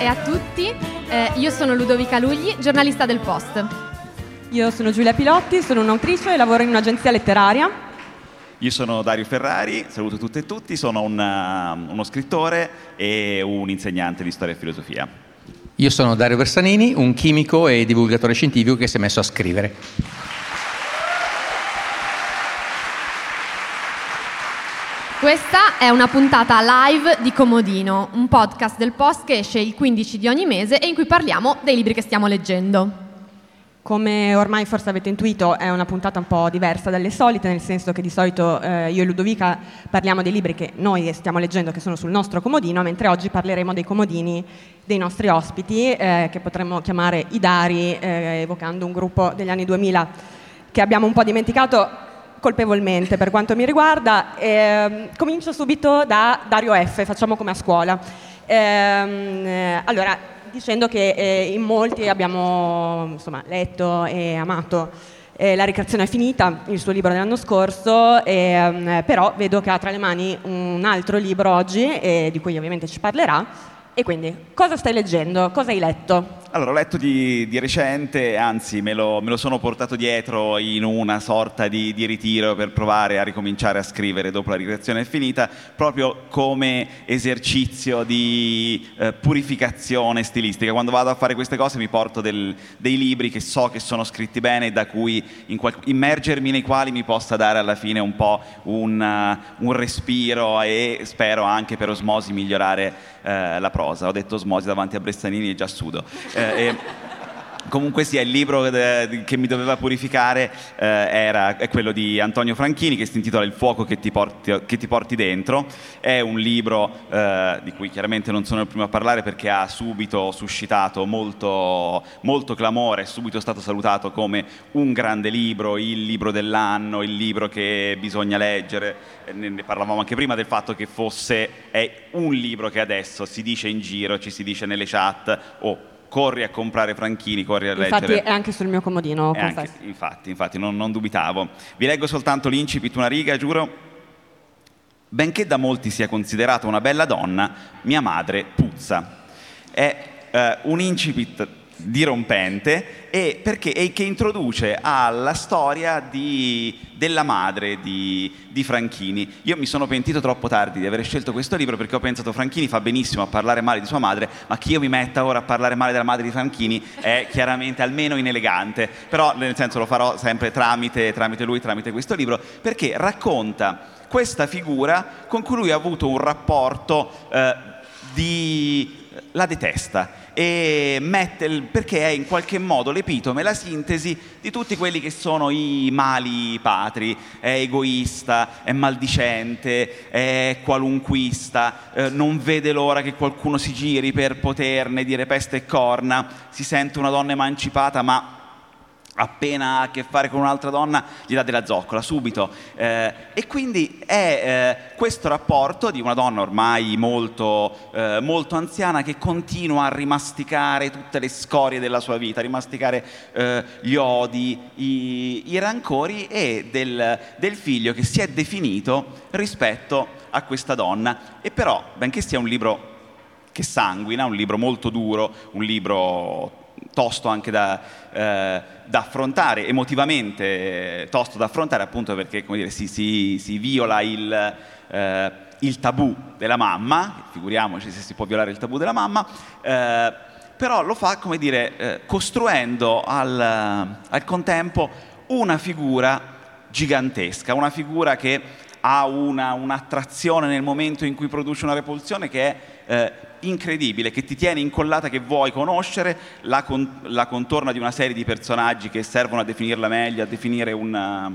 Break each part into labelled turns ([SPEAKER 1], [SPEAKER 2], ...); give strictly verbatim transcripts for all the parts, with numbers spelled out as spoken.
[SPEAKER 1] e a tutti, eh, io sono Ludovica Lugli, giornalista del Post.
[SPEAKER 2] Io sono Giulia Pilotti, sono un'autrice e lavoro in un'agenzia letteraria.
[SPEAKER 3] Io sono Dario Ferrari, saluto tutte e tutti, sono una, uno scrittore e un insegnante di storia e filosofia.
[SPEAKER 4] Io sono Dario Versanini, un chimico e divulgatore scientifico che si è messo a scrivere.
[SPEAKER 1] Questa è una puntata live di Comodino, un podcast del Post che esce il quindici di ogni mese e in cui parliamo dei libri che stiamo leggendo.
[SPEAKER 2] Come ormai forse avete intuito, è una puntata un po' diversa dalle solite, nel senso che di solito eh, io e Ludovica parliamo dei libri che noi stiamo leggendo, che sono sul nostro comodino, mentre oggi parleremo dei comodini dei nostri ospiti, eh, che potremmo chiamare i Dari, eh, evocando un gruppo degli anni duemila che abbiamo un po' dimenticato colpevolmente per quanto mi riguarda. Eh, comincio subito da Dario F, facciamo come a scuola. Eh, allora, dicendo che eh, in molti abbiamo insomma, letto e amato eh, La ricreazione è finita, il suo libro dell'anno scorso, eh, però vedo che ha tra le mani un altro libro oggi, eh, di cui ovviamente ci parlerà. E quindi, cosa stai leggendo? Cosa hai letto?
[SPEAKER 3] Allora, ho letto di, di recente, anzi me lo, me lo sono portato dietro in una sorta di, di ritiro per provare a ricominciare a scrivere dopo La ricreazione è finita, proprio come esercizio di eh, purificazione stilistica. Quando vado a fare queste cose mi porto del, dei libri che so che sono scritti bene e da cui in qual- immergermi nei quali mi possa dare alla fine un po' un, uh, un respiro e spero anche per osmosi migliorare uh, la prosa. Ho detto osmosi davanti a Bressanini e già sudo. Eh, e comunque sia, il libro de, che mi doveva purificare eh, era, è quello di Antonio Franchini, che si intitola Il fuoco che ti porti, che ti porti dentro. È un libro eh, di cui chiaramente non sono il primo a parlare perché ha subito suscitato molto, molto clamore, è subito stato salutato come un grande libro, il libro dell'anno, il libro che bisogna leggere. Ne, ne parlavamo anche prima del fatto che fosse è un libro che adesso si dice in giro, ci si dice nelle chat, oh, corri a comprare Franchini, corri a
[SPEAKER 2] infatti
[SPEAKER 3] leggere.
[SPEAKER 2] Infatti è anche sul mio comodino,
[SPEAKER 3] Anche, infatti, infatti non, non dubitavo. Vi leggo soltanto l'incipit, una riga, giuro. Benché da molti sia considerata una bella donna, mia madre puzza. È eh, un incipit dirompente e perché e che introduce alla storia di, della madre di, di Franchini. Io mi sono pentito troppo tardi di aver scelto questo libro perché ho pensato Franchini fa benissimo a parlare male di sua madre, ma che io mi metta ora a parlare male della madre di Franchini è chiaramente almeno inelegante, però nel senso lo farò sempre tramite, tramite lui, tramite questo libro, perché racconta questa figura con cui lui ha avuto un rapporto eh, di... la detesta e mette il, perché è in qualche modo l'epitome, la sintesi di tutti quelli che sono i mali patri. È egoista, è maldicente, è qualunquista, eh, non vede l'ora che qualcuno si giri per poterne dire peste e corna, si sente una donna emancipata ma appena ha a che fare con un'altra donna gli dà della zoccola subito, eh, e quindi è eh, questo rapporto di una donna ormai molto, eh, molto anziana che continua a rimasticare tutte le scorie della sua vita, a rimasticare eh, gli odi, i, i rancori, e del, del figlio che si è definito rispetto a questa donna. E però, benché sia un libro che sanguina, un libro molto duro, un libro tosto anche da, eh, da affrontare, emotivamente eh, tosto da affrontare, appunto perché, come dire, si, si, si viola il, eh, il tabù della mamma, figuriamoci se si può violare il tabù della mamma, eh, però lo fa, come dire, eh, costruendo al, al contempo una figura gigantesca, una figura che ha una, un'attrazione nel momento in cui produce una repulsione che è eh, incredibile, che ti tiene incollata, che vuoi conoscere, la, con, la contorna di una serie di personaggi che servono a definirla meglio, a definire una,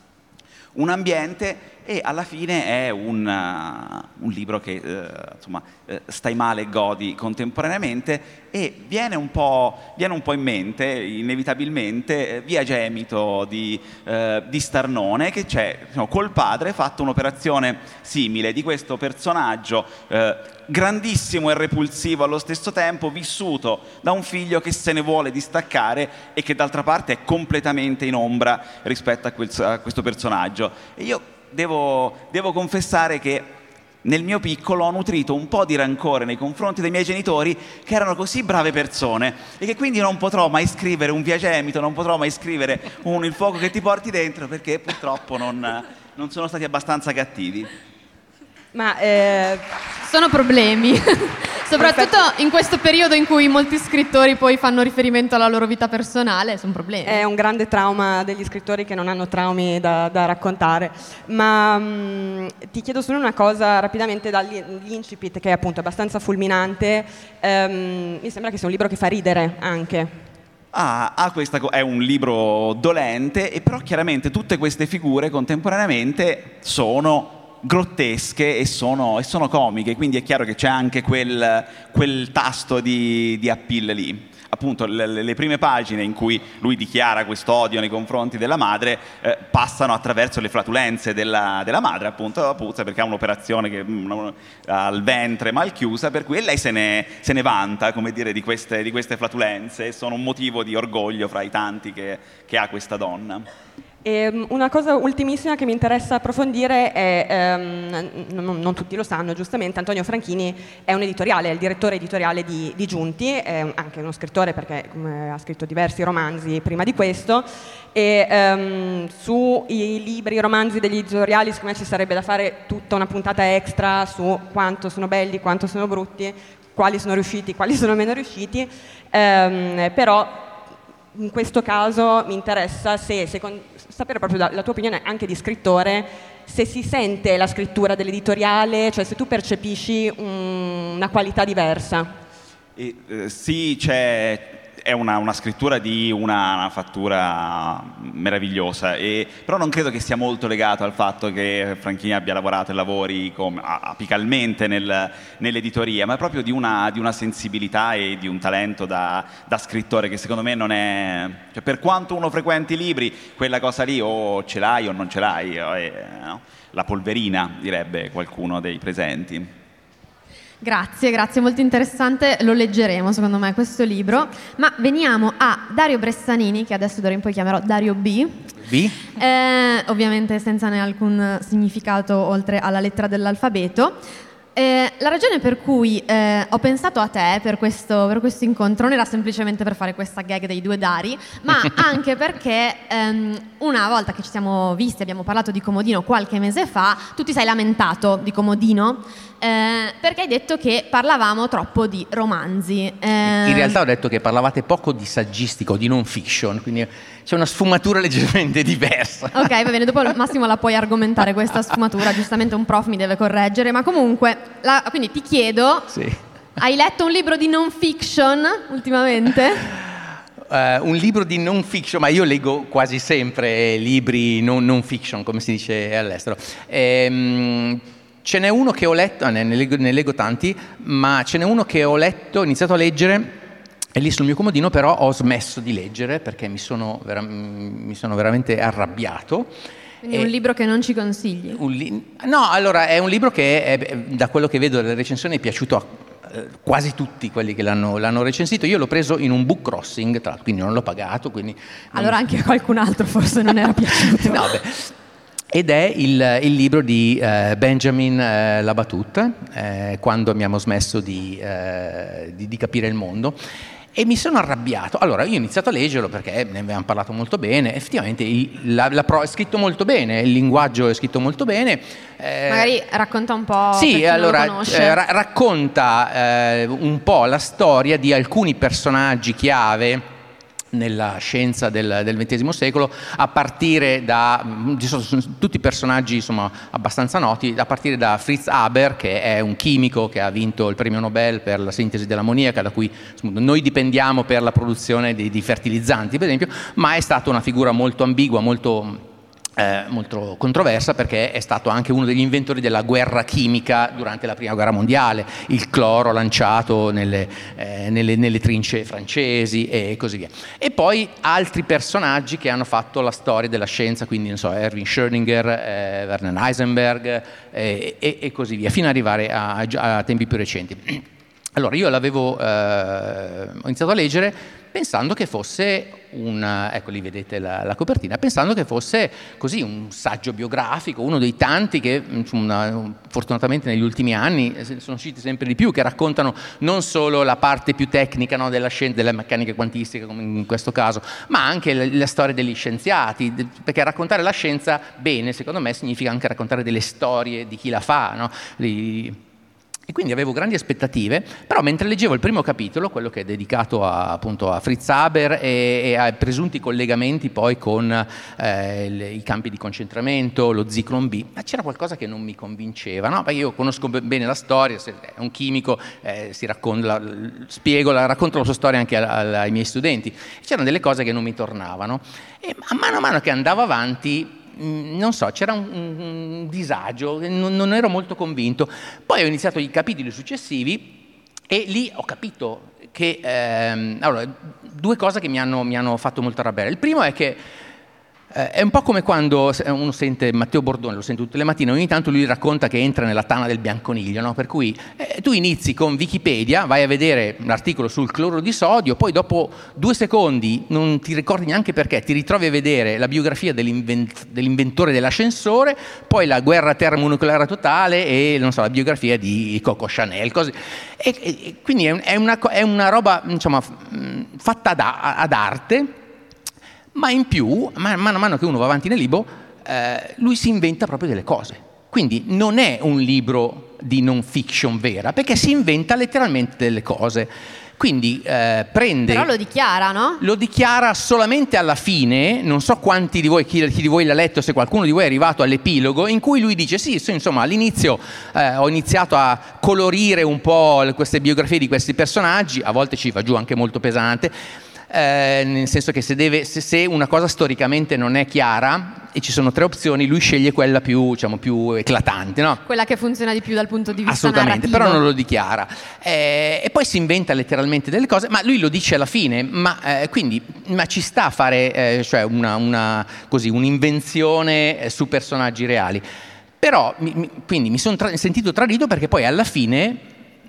[SPEAKER 3] un ambiente, e alla fine è un, uh, un libro che uh, insomma, uh, stai male e godi contemporaneamente, e viene un po', viene un po' in mente, inevitabilmente, Via Gemito di, uh, di Starnone, che c'è, diciamo, col padre fatto un'operazione simile di questo personaggio uh, grandissimo e repulsivo allo stesso tempo, vissuto da un figlio che se ne vuole distaccare e che d'altra parte è completamente in ombra rispetto a, quel, a questo personaggio. E io devo, devo confessare che nel mio piccolo ho nutrito un po' di rancore nei confronti dei miei genitori, che erano così brave persone, e che quindi non potrò mai scrivere un Viagemito, non potrò mai scrivere un Il fuoco che ti porti dentro, perché purtroppo non, non sono stati abbastanza cattivi.
[SPEAKER 2] Ma eh...
[SPEAKER 1] sono problemi, soprattutto in questo periodo in cui molti scrittori poi fanno riferimento alla loro vita personale, sono problemi.
[SPEAKER 2] È un grande trauma degli scrittori che non hanno traumi da, da raccontare. Ma mh, ti chiedo solo una cosa rapidamente dall'incipit, che è appunto abbastanza fulminante. Ehm, mi sembra che sia un libro che fa ridere anche.
[SPEAKER 3] Ah, ah questa co- è un libro dolente, e però chiaramente tutte queste figure contemporaneamente sono grottesche e sono, e sono comiche, quindi è chiaro che c'è anche quel, quel tasto di, di appeal lì. Appunto le, le prime pagine in cui lui dichiara questo odio nei confronti della madre eh, passano attraverso le flatulenze della, della madre, appunto la Puzza, perché ha un'operazione che, mh, al ventre mal chiusa, per cui lei se ne, se ne vanta, come dire, di queste, di queste flatulenze, e sono un motivo di orgoglio fra i tanti che, che ha questa donna.
[SPEAKER 2] E una cosa ultimissima che mi interessa approfondire è, ehm, non, non tutti lo sanno giustamente, Antonio Franchini è un editoriale, è il direttore editoriale di, di Giunti, è anche uno scrittore perché eh, ha scritto diversi romanzi prima di questo, e ehm, sui libri, i romanzi degli editoriali secondo me ci sarebbe da fare tutta una puntata extra su quanto sono belli, quanto sono brutti, quali sono riusciti, quali sono meno riusciti, ehm, però in questo caso mi interessa se, se con, sapere proprio la, la tua opinione anche di scrittore, se si sente la scrittura dell'editoriale, cioè se tu percepisci un, una qualità diversa.
[SPEAKER 3] E, eh, sì, c'è, è una, una scrittura di una, una fattura meravigliosa, e, però non credo che sia molto legato al fatto che Franchini abbia lavorato e lavori come, apicalmente nel, nell'editoria, ma è proprio di una, di una sensibilità e di un talento da, da scrittore che secondo me non è... Cioè, per quanto uno frequenti i libri, quella cosa lì o ce l'hai o non ce l'hai, è, no? La polverina, direbbe qualcuno dei presenti.
[SPEAKER 1] Grazie, grazie, molto interessante, lo leggeremo secondo me questo libro, ma veniamo a Dario Bressanini, che adesso d'ora in poi chiamerò Dario B.
[SPEAKER 4] B?
[SPEAKER 1] Eh, ovviamente senza ne alcun significato oltre alla lettera dell'alfabeto. Eh, la ragione per cui eh, ho pensato a te per questo, per questo incontro non era semplicemente per fare questa gag dei due Dari, ma anche perché ehm, una volta che ci siamo visti, abbiamo parlato di Comodino qualche mese fa, tu ti sei lamentato di Comodino eh, perché hai detto che parlavamo troppo di romanzi. Eh,
[SPEAKER 4] In realtà ho detto che parlavate poco di saggistico, di non fiction, quindi c'è una sfumatura leggermente diversa.
[SPEAKER 1] Ok, va bene, dopo al massimo la puoi argomentare questa sfumatura, giustamente un prof mi deve correggere, ma comunque, la, quindi ti chiedo,
[SPEAKER 4] Sì.
[SPEAKER 1] Hai letto un libro di non fiction ultimamente?
[SPEAKER 4] Uh, un libro di non fiction, ma io leggo quasi sempre libri non, non fiction, come si dice all'estero. Ehm, ce n'è uno che ho letto, ne, ne, leggo, ne leggo tanti, ma ce n'è uno che ho letto, ho iniziato a leggere, è lì sul mio comodino, però ho smesso di leggere perché mi sono, vera- mi sono veramente arrabbiato.
[SPEAKER 1] Quindi è un libro che non ci consigli?
[SPEAKER 4] Un li- no, allora è un libro che è, da quello che vedo dalle recensioni è piaciuto a eh, quasi tutti quelli che l'hanno, l'hanno recensito. Io l'ho preso in un book crossing, tra, quindi non l'ho pagato. Quindi non...
[SPEAKER 1] Allora anche a qualcun altro forse non era piaciuto.
[SPEAKER 4] No, beh. Ed è il, il libro di eh, Benjamin eh, Labatut, eh, Quando abbiamo smesso di, eh, di, di capire il mondo. E mi sono arrabbiato. Allora, io ho iniziato a leggerlo perché ne avevamo parlato molto bene. Effettivamente il, la, la pro è scritto molto bene, il linguaggio è scritto molto bene.
[SPEAKER 1] Eh, Magari racconta un po'.
[SPEAKER 4] Sì,
[SPEAKER 1] per chi
[SPEAKER 4] allora
[SPEAKER 1] non lo conosce.
[SPEAKER 4] eh, ra- racconta eh, un po' la storia di alcuni personaggi chiave nella scienza del, del ventesimo secolo, a partire da, sono tutti personaggi insomma abbastanza noti, a partire da Fritz Haber, che è un chimico che ha vinto il premio Nobel per la sintesi dell'ammoniaca, da cui insomma, noi dipendiamo per la produzione di, di fertilizzanti, per esempio, ma è stata una figura molto ambigua, molto Eh, molto controversa, perché è stato anche uno degli inventori della guerra chimica durante la prima guerra mondiale, il cloro lanciato nelle, eh, nelle, nelle trincee francesi e così via. E poi altri personaggi che hanno fatto la storia della scienza, quindi non so, Erwin Schrödinger, eh, Werner Heisenberg eh, e, e così via, fino ad arrivare a, a tempi più recenti. Allora io l'avevo, eh, ho iniziato a leggere pensando che fosse un, ecco lì vedete la, la copertina, pensando che fosse così un saggio biografico, uno dei tanti che insomma, fortunatamente negli ultimi anni sono usciti sempre di più, che raccontano non solo la parte più tecnica, no, della scienza, della meccanica quantistica come in questo caso, ma anche la, la storia degli scienziati, perché raccontare la scienza bene secondo me significa anche raccontare delle storie di chi la fa, no? Li, E quindi avevo grandi aspettative, però mentre leggevo il primo capitolo, quello che è dedicato a, appunto a Fritz Haber e, e ai presunti collegamenti poi con eh, il, i campi di concentramento, lo Zyklon B, ma c'era qualcosa che non mi convinceva, no? Perché io conosco bene la storia, è un chimico, eh, si racconta, la, spiego, la, racconto la sua storia anche a, a, ai miei studenti, c'erano delle cose che non mi tornavano e a mano a mano che andavo avanti, non so, c'era un, un disagio, non, non ero molto convinto. Poi ho iniziato i capitoli successivi e lì ho capito che ehm, allora, due cose che mi hanno, mi hanno fatto molto arrabbiare. Il primo è che eh, è un po' come quando uno sente Matteo Bordone, lo sento tutte le mattine, ogni tanto lui racconta che entra nella tana del bianconiglio, no? Per cui eh, tu inizi con Wikipedia, vai a vedere l'articolo sul cloro di sodio, poi dopo due secondi, non ti ricordi neanche perché, ti ritrovi a vedere la biografia dell'invent- dell'inventore dell'ascensore, poi la guerra termonucleare totale e non so, la biografia di Coco Chanel, così. E, e, quindi è, è, una, è una roba insomma, fatta ad, ad arte, ma in più, man mano a mano che uno va avanti nel libro, eh, lui si inventa proprio delle cose. Quindi non è un libro di non fiction vera, perché si inventa letteralmente delle cose. Quindi eh, prende...
[SPEAKER 1] Però lo dichiara, no?
[SPEAKER 4] Lo dichiara solamente alla fine, non so quanti di voi, chi, chi di voi l'ha letto, se qualcuno di voi è arrivato all'epilogo, in cui lui dice sì, sì insomma all'inizio eh, ho iniziato a colorire un po' queste biografie di questi personaggi, a volte ci va giù anche molto pesante, Eh, nel senso che se, deve, se, se una cosa storicamente non è chiara e ci sono tre opzioni, lui sceglie quella più, diciamo, più eclatante, no?
[SPEAKER 1] Quella che funziona di più dal punto di vista
[SPEAKER 4] assolutamente,
[SPEAKER 1] narrativo.
[SPEAKER 4] però non lo dichiara eh, e poi si inventa letteralmente delle cose, ma lui lo dice alla fine, ma, eh, quindi, ma ci sta a fare eh, cioè una, una, così, un'invenzione eh, su personaggi reali, però mi, mi, quindi mi sono tra- sentito tradito perché poi alla fine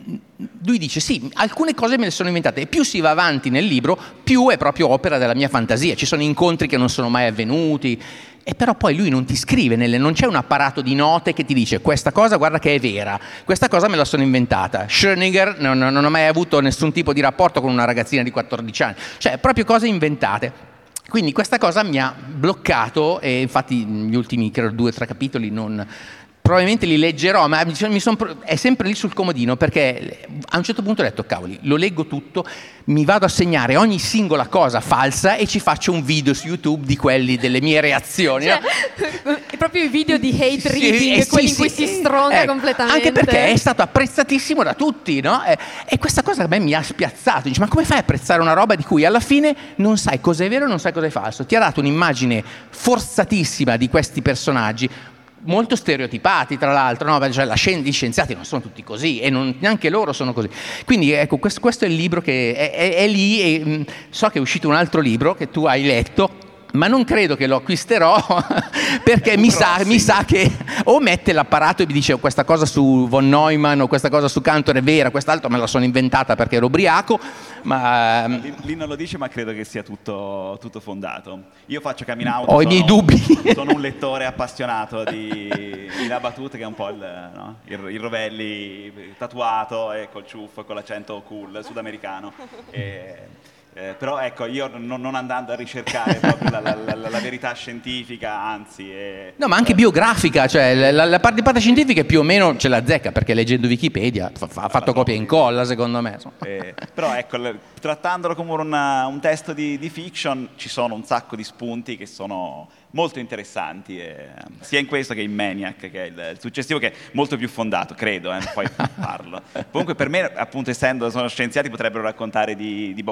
[SPEAKER 4] lui dice sì, alcune cose me le sono inventate e più si va avanti nel libro più è proprio opera della mia fantasia, ci sono incontri che non sono mai avvenuti e però poi lui non ti scrive, nelle, non c'è un apparato di note che ti dice questa cosa guarda che è vera, questa cosa me la sono inventata. Schrödinger non, non ha mai avuto nessun tipo di rapporto con una ragazzina di quattordici anni, cioè proprio cose inventate. Quindi questa cosa mi ha bloccato e infatti gli ultimi credo, due o tre capitoli non... probabilmente li leggerò, ma mi son, è sempre lì sul comodino perché a un certo punto ho detto cavoli, lo leggo tutto, mi vado a segnare ogni singola cosa falsa e ci faccio un video su YouTube di quelli delle mie reazioni,
[SPEAKER 1] cioè,
[SPEAKER 4] no?
[SPEAKER 1] proprio i video di hate
[SPEAKER 4] sì,
[SPEAKER 1] reading,
[SPEAKER 4] eh,
[SPEAKER 1] quelli
[SPEAKER 4] sì,
[SPEAKER 1] in cui
[SPEAKER 4] sì,
[SPEAKER 1] si stronca
[SPEAKER 4] eh,
[SPEAKER 1] completamente,
[SPEAKER 4] anche perché è stato apprezzatissimo da tutti, no? E, e questa cosa a me mi ha spiazzato. Dici, ma come fai a apprezzare una roba di cui alla fine non sai cosa è vero e non sai cosa è falso? Ti ha dato un'immagine forzatissima di questi personaggi, molto stereotipati tra l'altro, no? Cioè, la scien- gli scienziati non sono tutti così e non, neanche loro sono così, quindi ecco questo, questo è il libro che è, è, è lì e mh, so che è uscito un altro libro che tu hai letto ma non credo che lo acquisterò perché mi sa, mi sa che o mette l'apparato e mi dice oh, questa cosa su von Neumann o questa cosa su Cantor è vera, quest'altro me la sono inventata perché ero ubriaco, ma
[SPEAKER 3] lì, lì non lo dice, ma credo che sia tutto, tutto fondato. Io faccio coming out,
[SPEAKER 4] ho
[SPEAKER 3] sono,
[SPEAKER 4] i miei dubbi.
[SPEAKER 3] Sono un lettore appassionato di, di La Battuta, che è un po' il, no? il, il Rovelli tatuato e col ciuffo, con l'accento cool sudamericano. E, Eh, però ecco, io non, non andando a ricercare proprio la, la, la, la verità scientifica, anzi... È,
[SPEAKER 4] no, ma anche
[SPEAKER 3] eh,
[SPEAKER 4] biografica, cioè la, la parte, parte scientifica più o meno ce la zecca, perché leggendo Wikipedia ha fatto copia e incolla, secondo me.
[SPEAKER 3] Eh, però ecco, le, trattandolo come una, un testo di, di fiction, ci sono un sacco di spunti che sono molto interessanti, eh, sia in questo che in Maniac, che è il, il successivo, che è molto più fondato, credo, eh, poi parlo. Comunque per me, appunto, essendo sono scienziati, potrebbero raccontare di, di boxer,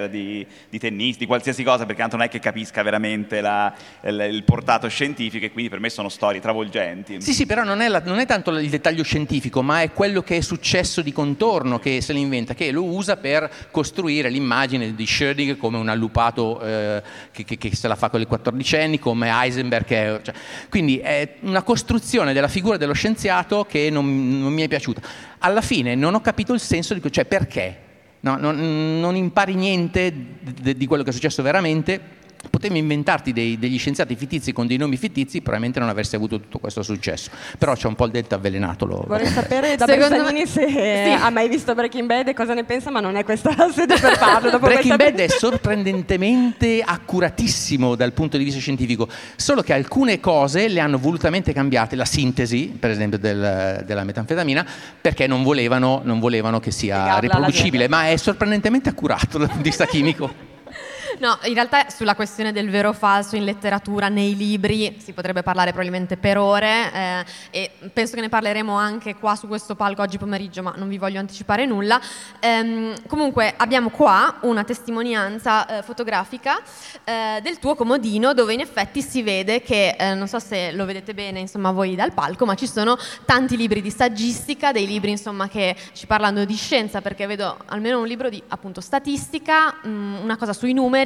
[SPEAKER 3] surfer, di, di tennisti, di qualsiasi cosa, perché tanto non è che capisca veramente la, il, il portato scientifico, e quindi per me sono storie travolgenti.
[SPEAKER 4] Sì, sì, però non è, la, non è tanto il dettaglio scientifico, ma è quello che è successo di contorno che se l'inventa, che lo usa per costruire l'immagine di Schrödinger come un allupato eh, che, che, che se la fa con i quattordicenni, come Heisenberg. Che è, cioè, quindi è una costruzione della figura dello scienziato che non, non mi è piaciuta. Alla fine non ho capito il senso di, cioè perché. No, non, non impari niente di, di quello che è successo veramente. Potevi inventarti dei, degli scienziati fittizi con dei nomi fittizi, probabilmente non avresti avuto tutto questo successo. Però c'è un po' il detto avvelenato. Lo...
[SPEAKER 2] Vorrei sapere da
[SPEAKER 1] Secondo
[SPEAKER 2] Bersaglini
[SPEAKER 1] me...
[SPEAKER 2] se
[SPEAKER 1] sì.
[SPEAKER 2] ha mai visto Breaking Bad e cosa ne pensa, ma non è questa la sede per farlo. Dopo
[SPEAKER 4] Breaking
[SPEAKER 2] questa...
[SPEAKER 4] Bad è sorprendentemente accuratissimo dal punto di vista scientifico, solo che alcune cose le hanno volutamente cambiate, la sintesi, per esempio, del, della metanfetamina, perché non volevano, non volevano che sia
[SPEAKER 2] Spiegarla
[SPEAKER 4] riproducibile, ma è sorprendentemente accurato dal punto di vista chimico.
[SPEAKER 1] No, in realtà sulla questione del vero o falso in letteratura, nei libri, si potrebbe parlare probabilmente per ore eh, e penso che ne parleremo anche qua su questo palco oggi pomeriggio, ma non vi voglio anticipare nulla. Ehm, comunque abbiamo qua una testimonianza eh, fotografica eh, del tuo comodino, dove in effetti si vede che, eh, non so se lo vedete bene insomma voi dal palco, ma ci sono tanti libri di saggistica, dei libri insomma che ci parlano di scienza, perché vedo almeno un libro di appunto statistica, mh, una cosa sui numeri,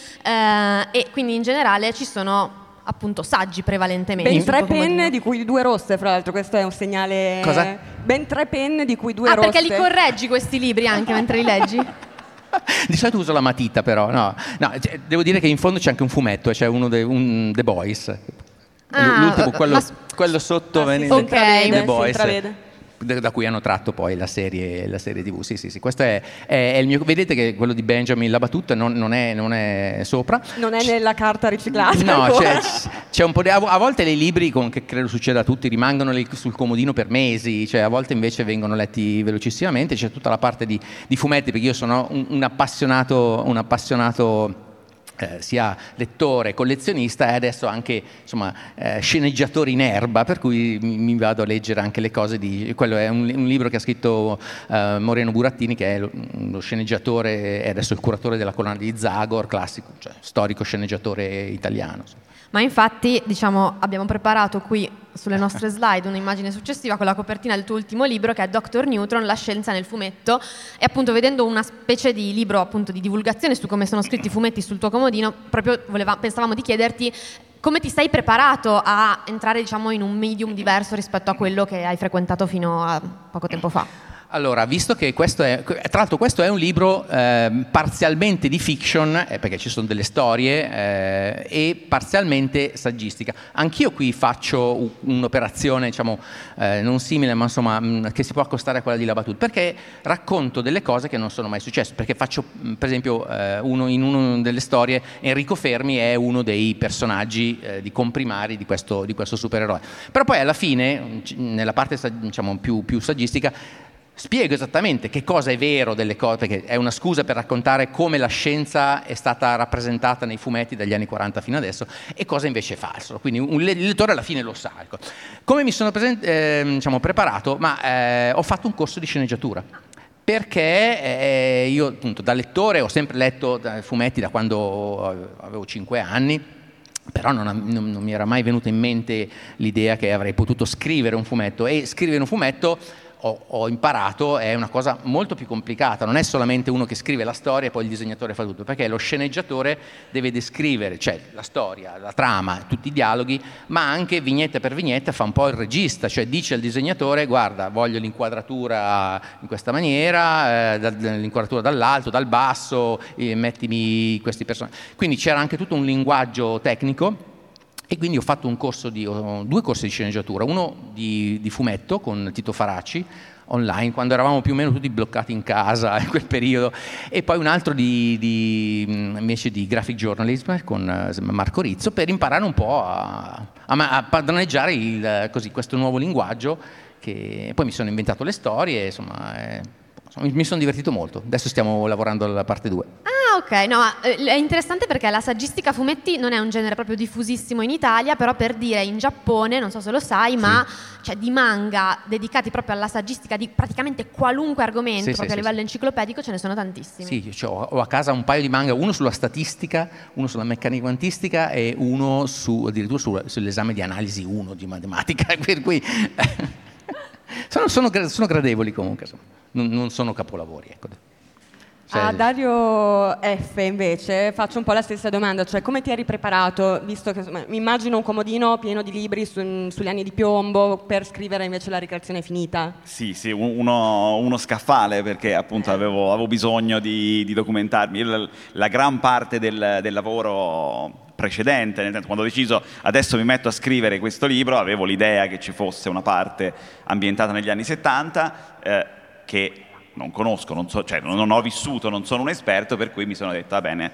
[SPEAKER 1] Eh, e quindi in generale ci sono appunto saggi prevalentemente.
[SPEAKER 2] Ben tre penne di cui due rosse, fra l'altro questo è un segnale.
[SPEAKER 4] Cosa?
[SPEAKER 2] Ben tre penne di cui due
[SPEAKER 1] ah,
[SPEAKER 2] rosse.
[SPEAKER 1] perché li correggi questi libri anche mentre li leggi?
[SPEAKER 4] Di solito uso la matita, però no, no, devo dire che in fondo c'è anche un fumetto, c'è uno dei un The Boys,
[SPEAKER 1] Ah,
[SPEAKER 4] l'ultimo, quello,
[SPEAKER 1] ma...
[SPEAKER 4] quello sotto,
[SPEAKER 2] ah, sì,
[SPEAKER 4] veni-
[SPEAKER 2] si intravede,
[SPEAKER 4] The
[SPEAKER 2] si
[SPEAKER 4] Boys,
[SPEAKER 2] intravede.
[SPEAKER 4] da cui hanno tratto poi la serie, la serie tivù. Sì, sì, sì, questo è, è, è il mio. Vedete che quello di Benjamin la battuta non, non, è, non è sopra.
[SPEAKER 2] Non è nella carta riciclata.
[SPEAKER 4] No, c'è, c'è un po' di, a volte nei libri, con, che credo succeda a tutti, rimangono lì sul comodino per mesi, cioè a volte invece vengono letti velocissimamente. C'è tutta la parte di, di fumetti, perché io sono un, un appassionato, un appassionato Eh, sia lettore, collezionista e adesso anche insomma eh, sceneggiatore in erba, per cui mi, mi vado a leggere anche le cose di quello. È un, un libro che ha scritto eh, Moreno Burattini, che è lo, lo sceneggiatore e adesso il curatore della collana di Zagor, classico, cioè storico sceneggiatore italiano.
[SPEAKER 1] Ma infatti, diciamo, abbiamo preparato qui sulle nostre slide un'immagine successiva con la copertina del tuo ultimo libro, che è doctor Neutron, la scienza nel fumetto, e appunto vedendo una specie di libro appunto di divulgazione su come sono scritti i fumetti sul tuo comodino, proprio voleva, pensavamo di chiederti come ti sei preparato a entrare, diciamo, in un medium diverso rispetto a quello che hai frequentato fino a poco tempo fa.
[SPEAKER 4] Allora, visto che questo è, tra l'altro questo è un libro eh, parzialmente di fiction, eh, perché ci sono delle storie, eh, e parzialmente saggistica. Anch'io qui faccio un'operazione, diciamo, eh, non simile, ma insomma, mh, che si può accostare a quella di La Battuta, perché racconto delle cose che non sono mai successe, perché faccio, per esempio, eh, uno, in una delle storie, Enrico Fermi è uno dei personaggi eh, di comprimari di questo, di questo supereroe. Però poi alla fine, nella parte, diciamo, più, più saggistica, spiego esattamente che cosa è vero delle cose, perché è una scusa per raccontare come la scienza è stata rappresentata nei fumetti dagli anni quaranta fino adesso e cosa invece è falso. Quindi un lettore alla fine lo sa. Ecco. Come mi sono present- eh, diciamo, preparato? Ma eh, ho fatto un corso di sceneggiatura. Perché eh, io appunto da lettore ho sempre letto fumetti da quando avevo cinque anni, però non, non, non mi era mai venuta in mente l'idea che avrei potuto scrivere un fumetto, e scrivere un fumetto Ho, ho imparato è una cosa molto più complicata, non è solamente uno che scrive la storia e poi il disegnatore fa tutto, perché lo sceneggiatore deve descrivere, cioè la storia, la trama, tutti i dialoghi, ma anche vignetta per vignetta fa un po' il regista, cioè dice al disegnatore: guarda, voglio l'inquadratura in questa maniera, eh, l'inquadratura dall'alto, dal basso, eh, mettimi questi personaggi. Quindi c'era anche tutto un linguaggio tecnico. E quindi ho fatto un corso di, due corsi di sceneggiatura, uno di, di fumetto con Tito Faraci online, quando eravamo più o meno tutti bloccati in casa in quel periodo, e poi un altro di, di, invece di graphic journalism con Marco Rizzo, per imparare un po' a, a, a padroneggiare il, così, questo nuovo linguaggio, che poi mi sono inventato le storie, insomma, eh, mi sono divertito molto. Adesso stiamo lavorando alla parte due.
[SPEAKER 1] Ah, Ah, ok, no, è interessante perché la saggistica a fumetti non è un genere proprio diffusissimo in Italia, però per dire in Giappone, non so se lo sai, sì. ma cioè, di manga dedicati proprio alla saggistica di praticamente qualunque argomento, sì, proprio sì, a livello sì. enciclopedico, ce ne sono tantissimi.
[SPEAKER 4] Sì, cioè, ho a casa un paio di manga, uno sulla statistica, uno sulla meccanica quantistica e uno su, addirittura su, sull'esame di analisi uno di matematica, per cui sono, sono, sono gradevoli comunque, insomma. Non, non sono capolavori, ecco.
[SPEAKER 2] Cioè... A Dario F invece faccio un po' la stessa domanda, cioè come ti eri preparato, visto che insomma, mi immagino un comodino pieno di libri su, sugli anni di piombo per scrivere invece La ricreazione finita?
[SPEAKER 3] Sì, sì, uno, uno scaffale perché appunto avevo, avevo bisogno di, di documentarmi. La, la gran parte del, del lavoro precedente, nel senso, quando ho deciso adesso mi metto a scrivere questo libro, avevo l'idea che ci fosse una parte ambientata negli anni settanta eh, che non conosco, non, so, cioè, non ho vissuto, non sono un esperto, per cui mi sono detto va bene,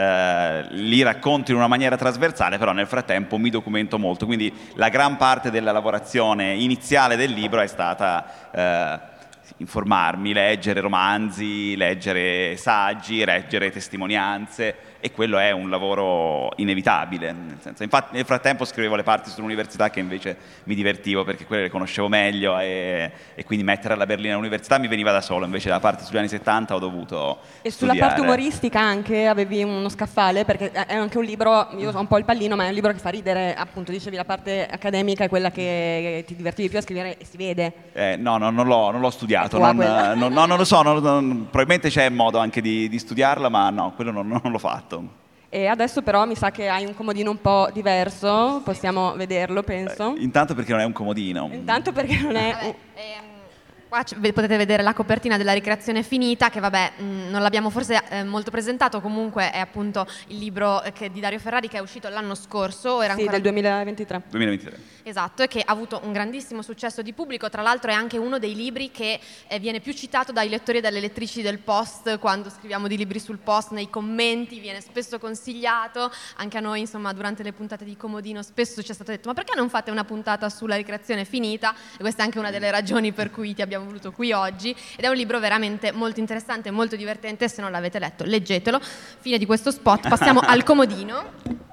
[SPEAKER 3] eh, li racconto in una maniera trasversale, però nel frattempo mi documento molto, quindi la gran parte della lavorazione iniziale del libro è stata eh, informarmi, leggere romanzi, leggere saggi, leggere testimonianze, e quello è un lavoro inevitabile. Nel senso, infatti nel frattempo scrivevo le parti sull'università che invece mi divertivo perché quelle le conoscevo meglio e, e quindi mettere alla berlina all'università mi veniva da solo, invece la parte sugli anni settanta ho dovuto
[SPEAKER 2] E
[SPEAKER 3] studiare.
[SPEAKER 2] Sulla parte umoristica anche avevi uno scaffale, perché è anche un libro, io ho un po' il pallino, ma è un libro che fa ridere, appunto dicevi la parte accademica è quella che ti divertivi più a scrivere e si vede.
[SPEAKER 3] Eh, no, no, non l'ho, non l'ho studiato, non, non, no, non lo so, non, non, probabilmente c'è modo anche di, di studiarla, ma no, quello non, non l'ho fatto.
[SPEAKER 2] E adesso però mi sa che hai un comodino un po' diverso, possiamo vederlo, penso.
[SPEAKER 3] Eh, intanto perché non è un comodino.
[SPEAKER 2] Intanto perché non è...
[SPEAKER 1] Vabbè, ehm, qua c- potete vedere la copertina della ricreazione finita, che vabbè, mh, non l'abbiamo forse eh, molto presentato, comunque è appunto il libro che, di Dario Ferrari che è uscito l'anno scorso. Era
[SPEAKER 2] sì,
[SPEAKER 1] ancora...
[SPEAKER 2] del duemilaventitré.
[SPEAKER 3] duemilaventitré.
[SPEAKER 1] Esatto, e che ha avuto un grandissimo successo di pubblico, tra l'altro è anche uno dei libri che eh, viene più citato dai lettori e dalle lettrici del Post quando scriviamo di libri sul Post, nei commenti viene spesso consigliato, anche a noi insomma durante le puntate di Comodino spesso ci è stato detto ma perché non fate una puntata sulla ricreazione finita? E questa è anche una delle ragioni per cui ti abbiamo voluto qui oggi, ed è un libro veramente molto interessante, molto divertente, se non l'avete letto leggetelo. Fine di questo spot, passiamo al comodino.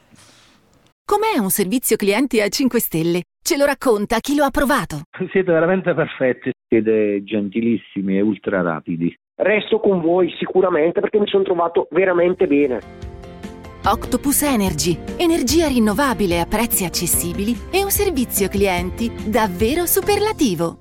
[SPEAKER 5] Com'è un servizio clienti a cinque stelle? Ce lo racconta chi lo ha provato.
[SPEAKER 6] Siete veramente perfetti, siete gentilissimi e ultra rapidi.
[SPEAKER 7] Resto con voi sicuramente perché mi sono trovato veramente bene.
[SPEAKER 5] Octopus Energy, energia rinnovabile a prezzi accessibili e un servizio clienti davvero superlativo.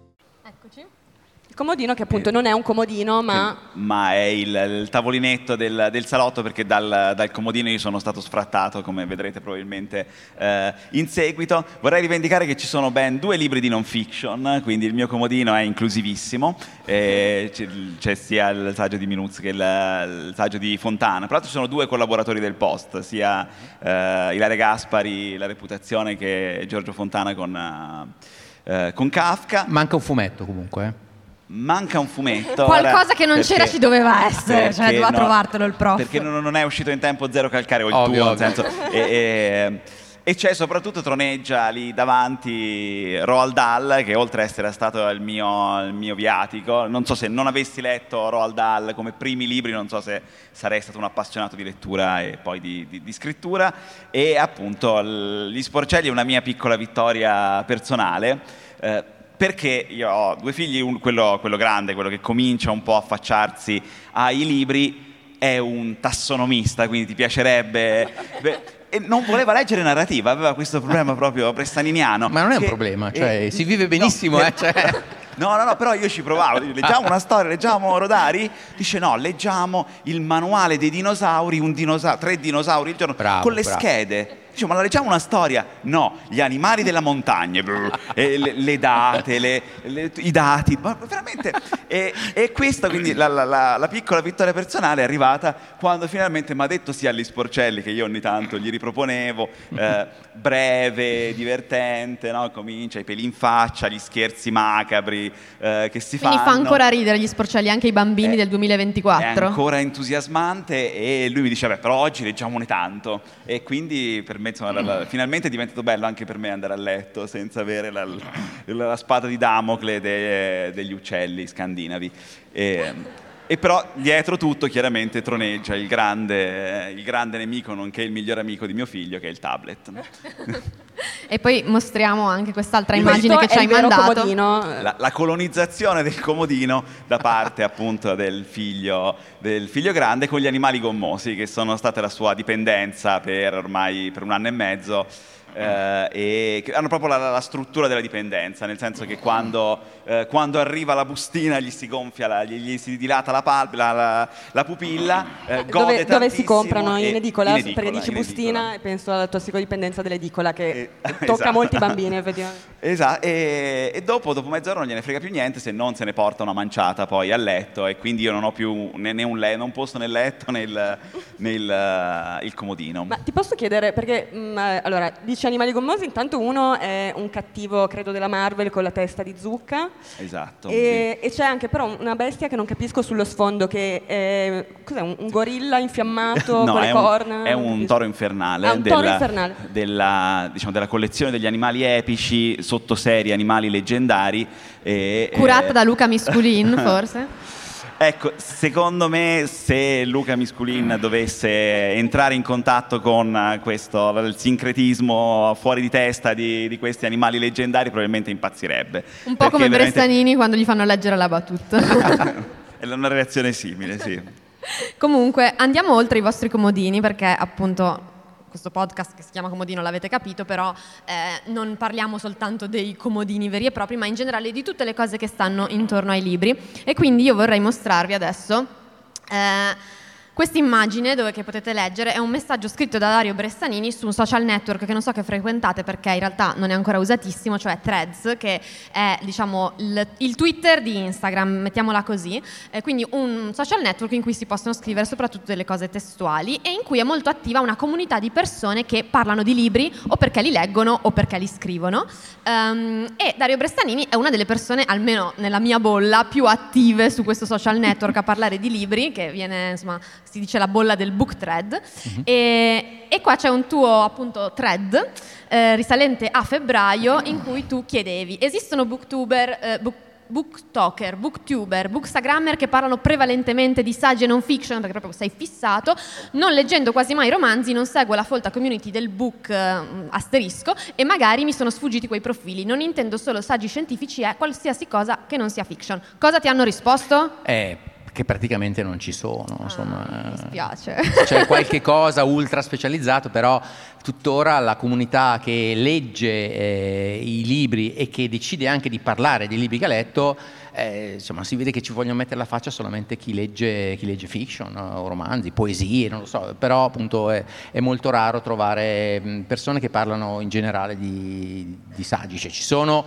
[SPEAKER 2] Comodino che appunto non è un comodino ma...
[SPEAKER 3] Ma è il, il tavolinetto del, del salotto, perché dal, dal comodino io sono stato sfrattato, come vedrete probabilmente eh, in seguito. Vorrei rivendicare che ci sono ben due libri di non fiction, quindi il mio comodino è inclusivissimo, eh, c'è, c'è sia il saggio di Minuz che il, il saggio di Fontana. Tra l'altro ci sono due collaboratori del Post, sia eh, Ilaria Gaspari, La reputazione, che Giorgio Fontana con, eh, con Kafka.
[SPEAKER 4] Manca un fumetto comunque, eh.
[SPEAKER 3] Manca un fumetto.
[SPEAKER 1] Qualcosa
[SPEAKER 3] ora,
[SPEAKER 1] che non
[SPEAKER 3] perché,
[SPEAKER 1] c'era ci doveva essere, cioè doveva
[SPEAKER 3] no,
[SPEAKER 1] trovartelo il prof.
[SPEAKER 3] Perché non, non è uscito in tempo Zero Calcare o il
[SPEAKER 4] ovvio,
[SPEAKER 3] tuo,
[SPEAKER 4] ovvio.
[SPEAKER 3] nel senso, e, e, e c'è soprattutto, troneggia lì davanti Roald Dahl, che oltre a essere stato il mio, il mio viatico, non so se non avessi letto Roald Dahl come primi libri, non so se sarei stato un appassionato di lettura e poi di, di, di scrittura, e appunto Gli Sporcelli è una mia piccola vittoria personale, eh, perché io ho due figli, un, quello, quello grande, quello che comincia un po' a affacciarsi ai libri, è un tassonomista, quindi ti piacerebbe... Beh, e non voleva leggere narrativa, aveva questo problema proprio prestaniniano.
[SPEAKER 4] Ma non è un
[SPEAKER 3] che,
[SPEAKER 4] problema, cioè
[SPEAKER 3] eh,
[SPEAKER 4] si vive benissimo,
[SPEAKER 3] no,
[SPEAKER 4] eh, cioè...
[SPEAKER 3] No, no, no, però io ci provavo, leggiamo una storia, leggiamo Rodari, dice no, leggiamo il manuale dei dinosauri, un dinosa- tre dinosauri il giorno,
[SPEAKER 4] bravo,
[SPEAKER 3] con le
[SPEAKER 4] bravo.
[SPEAKER 3] schede. Dice, ma la leggiamo una storia? No, gli animali della montagna, brr, e le, le date, le, le, i dati, ma veramente. E, e questa, quindi, la, la, la, la piccola vittoria personale è arrivata quando finalmente mi ha detto sì agli Sporcelli, che io ogni tanto gli riproponevo, eh, breve, divertente, no? Comincia, i peli in faccia, gli scherzi macabri eh, che si
[SPEAKER 1] Quindi
[SPEAKER 3] fanno.
[SPEAKER 1] fa ancora ridere Gli Sporcelli anche i bambini
[SPEAKER 3] Eh,
[SPEAKER 1] del duemilaventiquattro.
[SPEAKER 3] È ancora entusiasmante, e lui mi diceva però oggi leggiamone tanto, e quindi per me insomma, la, la, finalmente è diventato bello anche per me andare a letto senza avere la, la, la spada di Damocle de, degli uccelli scandinavi. E, E però dietro tutto chiaramente troneggia il grande, il grande nemico, nonché il migliore amico di mio figlio, che è il tablet.
[SPEAKER 1] E poi mostriamo anche quest'altra
[SPEAKER 2] Questo
[SPEAKER 1] immagine che
[SPEAKER 2] è
[SPEAKER 1] ci hai
[SPEAKER 2] il vero
[SPEAKER 1] mandato.
[SPEAKER 2] comodino.
[SPEAKER 3] La, la colonizzazione del comodino da parte appunto del figlio, del figlio grande con gli animali gommosi, che sono state la sua dipendenza per ormai per un anno e mezzo. Eh, e che hanno proprio la, la struttura della dipendenza, nel senso che quando, eh, quando arriva la bustina gli si gonfia, la, gli, gli si dilata la, pal- la, la, la pupilla, eh, gode
[SPEAKER 2] Dove, dove si comprano?
[SPEAKER 3] e-
[SPEAKER 2] In edicola?
[SPEAKER 3] in edicola,
[SPEAKER 2] Perché dici
[SPEAKER 3] in
[SPEAKER 2] bustina
[SPEAKER 3] edicola.
[SPEAKER 2] e penso alla tossicodipendenza dell'edicola che
[SPEAKER 3] Eh,
[SPEAKER 2] tocca
[SPEAKER 3] esatto.
[SPEAKER 2] molti bambini effettivamente.
[SPEAKER 3] Esatto, e, e dopo, dopo mezz'ora non gliene frega più niente se non se ne porta una manciata poi a letto, e quindi io non ho più né, né un, le- né un posto nel letto né il, né il, eh, il comodino.
[SPEAKER 2] Ma ti posso chiedere, perché mh, eh, allora, dici animali gommosi, intanto uno è un cattivo, credo, della Marvel con la testa di zucca.
[SPEAKER 3] Esatto.
[SPEAKER 2] E, e c'è anche però una bestia che non capisco sullo sfondo, che è, cos'è, un, un gorilla infiammato
[SPEAKER 3] No,
[SPEAKER 2] con
[SPEAKER 3] è
[SPEAKER 2] le
[SPEAKER 3] un,
[SPEAKER 2] corna?
[SPEAKER 3] è
[SPEAKER 2] Non
[SPEAKER 3] un
[SPEAKER 2] capisco.
[SPEAKER 3] toro infernale,
[SPEAKER 2] Ah, un
[SPEAKER 3] della,
[SPEAKER 2] toro infernale.
[SPEAKER 3] Della, diciamo, della collezione degli animali epici, sottoserie animali leggendari. E,
[SPEAKER 1] Curata
[SPEAKER 3] eh,
[SPEAKER 1] da Luca Misculin, forse?
[SPEAKER 3] Ecco, secondo me se Luca Misculin dovesse entrare in contatto con questo il sincretismo fuori di testa di, di questi animali leggendari, probabilmente impazzirebbe.
[SPEAKER 1] Un po'
[SPEAKER 3] Perché
[SPEAKER 1] come
[SPEAKER 3] veramente-
[SPEAKER 1] Bressanini quando gli fanno leggere la battuta.
[SPEAKER 3] È una reazione simile, sì.
[SPEAKER 1] Comunque andiamo oltre i vostri comodini, perché appunto questo podcast che si chiama Comodino l'avete capito, però eh, non parliamo soltanto dei comodini veri e propri, ma in generale di tutte le cose che stanno intorno ai libri. E quindi io vorrei mostrarvi adesso eh, questa immagine dove che potete leggere, è un messaggio scritto da Dario Bressanini su un social network che non so che frequentate perché in realtà non è ancora usatissimo, cioè Threads, che è diciamo il, il Twitter di Instagram, mettiamola così, eh, quindi un social network in cui si possono scrivere soprattutto delle cose testuali e in cui è molto attiva una comunità di persone che parlano di libri o perché li leggono o perché li scrivono. Um, e Dario Bressanini è una delle persone, almeno nella mia bolla, più attive su questo social network a parlare di libri, che viene insomma si dice la bolla del book thread. Uh-huh. e, e qua c'è un tuo appunto thread eh, risalente a febbraio in cui tu chiedevi: esistono booktuber, eh, book, booktalker, booktuber, bookstagrammer che parlano prevalentemente di saggi e non fiction, perché proprio sei fissato, non leggendo quasi mai romanzi, non seguo la folta community del book eh, asterisco e magari mi sono sfuggiti quei profili, non intendo solo saggi scientifici e qualsiasi cosa che non sia fiction. Cosa ti hanno risposto?
[SPEAKER 4] Eh, che praticamente non ci sono, insomma.
[SPEAKER 1] Ah, mi spiace.
[SPEAKER 4] C'è qualche cosa ultra specializzato, però tuttora la comunità che legge eh, i libri e che decide anche di parlare dei libri che ha letto, eh, insomma, si vede che ci vogliono mettere la faccia solamente chi legge, chi legge fiction o romanzi, poesie, non lo so, però appunto è, è molto raro trovare persone che parlano in generale di, di saggi. Cioè, ci sono,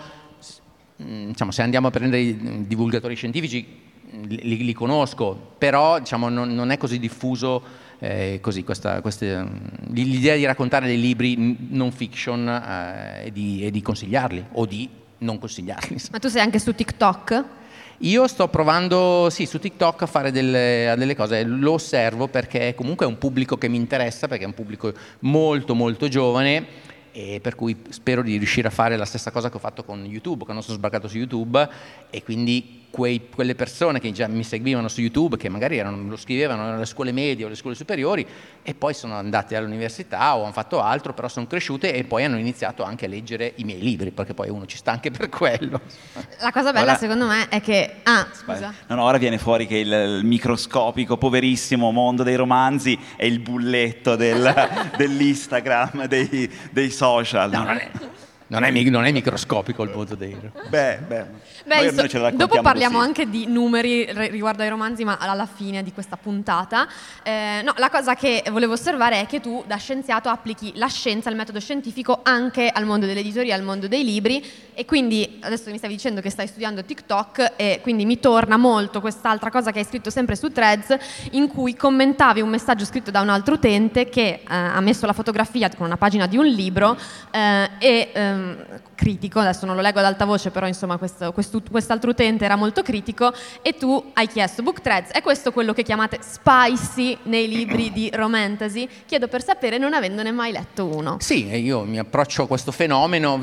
[SPEAKER 4] diciamo, se andiamo a prendere i divulgatori scientifici, Li, li conosco, però diciamo, non, non è così diffuso eh, così questa, queste, l'idea di raccontare dei libri non fiction eh, e, di, e di consigliarli o di non consigliarli.
[SPEAKER 1] Ma tu sei anche su TikTok?
[SPEAKER 4] Io sto provando, sì, su TikTok a fare delle, a delle cose, lo osservo perché comunque è un pubblico che mi interessa, perché è un pubblico molto molto giovane, e per cui spero di riuscire a fare la stessa cosa che ho fatto con YouTube, quando sono sbarcato su YouTube, e quindi quei, quelle persone che già mi seguivano su YouTube, che magari erano, lo scrivevano alle scuole medie o alle scuole superiori e poi sono andate all'università o hanno fatto altro, però sono cresciute e poi hanno iniziato anche a leggere i miei libri, perché poi uno ci sta anche per quello.
[SPEAKER 1] La cosa bella
[SPEAKER 3] Ora-
[SPEAKER 1] secondo me è che... Ah, scusa.
[SPEAKER 3] No, no, ora viene fuori che il, il microscopico, poverissimo mondo dei romanzi è il bulletto del, dell'Instagram, dei, dei social.
[SPEAKER 4] No, non è, non è, mi- non è microscopico il mondo dei...
[SPEAKER 3] Beh, beh.
[SPEAKER 1] Beh,
[SPEAKER 3] Noi
[SPEAKER 1] inso-
[SPEAKER 3] almeno ce la raccontiamo
[SPEAKER 1] dopo parliamo
[SPEAKER 3] così.
[SPEAKER 1] anche di numeri re- riguardo ai romanzi, ma alla fine di questa puntata. Eh, no, la cosa che volevo osservare è che tu da scienziato applichi la scienza, il metodo scientifico anche al mondo dell'editoria, al mondo dei libri, e quindi adesso mi stavi dicendo che stai studiando TikTok e quindi mi torna molto quest'altra cosa che hai scritto sempre su Threads, in cui commentavi un messaggio scritto da un altro utente che eh, ha messo la fotografia con una pagina di un libro eh, e ehm, ehm, critico, adesso non lo leggo ad alta voce, però insomma questo, questo, quest'altro utente era molto critico, e tu hai chiesto Bookthreads, è questo quello che chiamate spicy nei libri di romantasy? Chiedo per sapere, non avendone mai letto uno.
[SPEAKER 4] Sì, io mi approccio a questo fenomeno,